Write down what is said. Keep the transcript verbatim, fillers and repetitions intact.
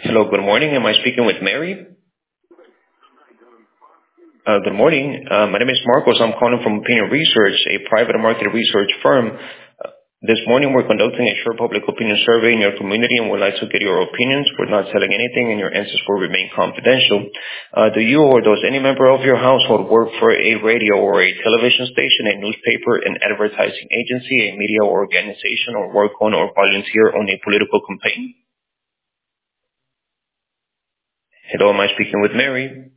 Hello, good morning. Am I speaking with Mary? Uh, good morning. Uh, my name is Marcos. I'm calling from Opinion Research, a private market research firm. Uh, this morning we're conducting a short public opinion survey in your community and would like to get your opinions. We're not selling anything and your answers will remain confidential. Uh, do you or does any member of your household work for a radio or a television station, a newspaper, an advertising agency, a media organization, or work on or volunteer on a political campaign? Hello, am I speaking with Mary?